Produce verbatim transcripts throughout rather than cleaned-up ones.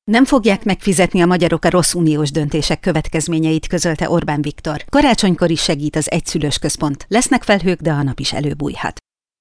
Nem fogják megfizetni a magyarok a rossz uniós döntések következményeit, közölte Orbán Viktor. Karácsonykor is segít az egyszülős központ. Lesznek felhők, de a nap is előbújhat.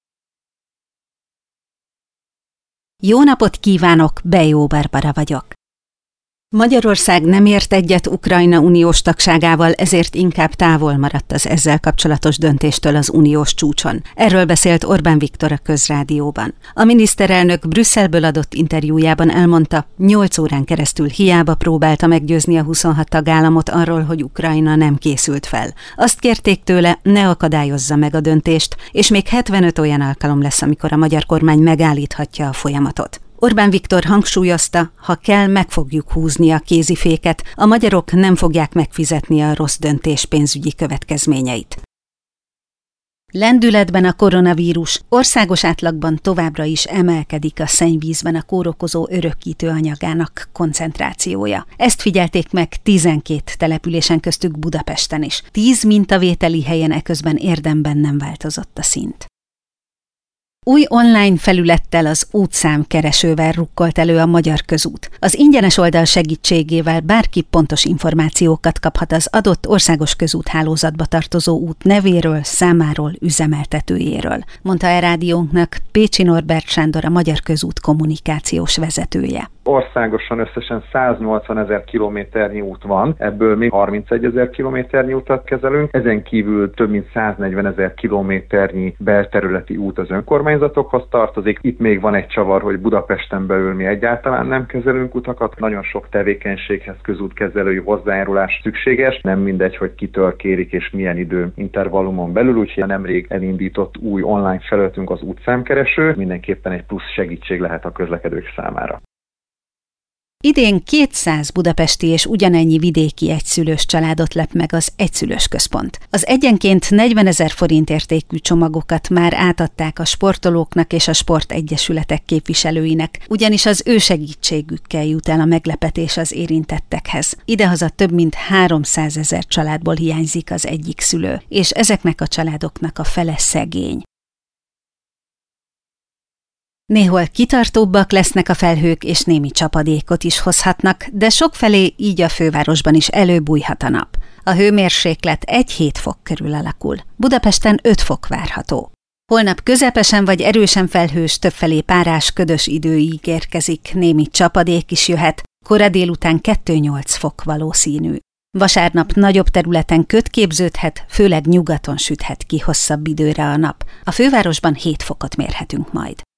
Jó napot kívánok, Bejó Barbara vagyok. Magyarország nem ért egyet Ukrajna uniós tagságával, ezért inkább távol maradt az ezzel kapcsolatos döntéstől az uniós csúcson. Erről beszélt Orbán Viktor a Közrádióban. A miniszterelnök Brüsszelből adott interjújában elmondta, nyolc órán keresztül hiába próbálta meggyőzni a huszonhat tagállamot arról, hogy Ukrajna nem készült fel. Azt kérték tőle, ne akadályozza meg a döntést, és még hetvenöt olyan alkalom lesz, amikor a magyar kormány megállíthatja a folyamatot. Orbán Viktor hangsúlyozta, ha kell, meg fogjuk húzni a kéziféket, a magyarok nem fogják megfizetni a rossz döntés pénzügyi következményeit. Lendületben a koronavírus, országos átlagban továbbra is emelkedik a szennyvízben a kórokozó örökítő anyagának koncentrációja. Ezt figyelték meg tizenkét településen, köztük Budapesten is. Tíz mintavételi helyen eközben érdemben nem változott a szint. Új online felülettel, az útszámkeresővel rukkolt elő a Magyar Közút. Az ingyenes oldal segítségével bárki pontos információkat kaphat az adott országos közúthálózatba tartozó út nevéről, számáról, üzemeltetőjéről, mondta e rádiónknak Pécsi Norbert Sándor, a Magyar Közút kommunikációs vezetője. Országosan összesen száznyolcvanezer kilométernyi út van, ebből mi harmincegyezer kilométernyi utat kezelünk, ezen kívül több mint száznegyvenezer kilométernyi belterületi út az önkormányzatokhoz tartozik. Itt még van egy csavar, hogy Budapesten belül mi egyáltalán nem kezelünk utakat, nagyon sok tevékenységhez közútkezelői hozzájárulás szükséges, nem mindegy, hogy kitől kérik és milyen idő intervallumon belül, úgyhogy nemrég elindított új online felületünk az útszámkereső, mindenképpen egy plusz segítség lehet a közlekedők számára. Idén kétszáz budapesti és ugyanennyi vidéki egyszülős családot lep meg az egyszülős központ. Az egyenként negyvenezer forint értékű csomagokat már átadták a sportolóknak és a sportegyesületek képviselőinek, ugyanis az ő segítségükkel jut el a meglepetés az érintettekhez. Idehaza több mint háromszázezer családból hiányzik az egyik szülő, és ezeknek a családoknak a fele szegény. Néhol kitartóbbak lesznek a felhők, és némi csapadékot is hozhatnak, de sokfelé, így a fővárosban is előbújhat a nap. A hőmérséklet egy-hét fok körül alakul. Budapesten öt fok várható. Holnap közepesen vagy erősen felhős, többfelé párás, ködös idő ígérkezik, némi csapadék is jöhet, kora délután kettő-nyolc fok valószínű. Vasárnap nagyobb területen köd képződhet, főleg nyugaton süthet ki hosszabb időre a nap. A fővárosban hét fokot mérhetünk majd.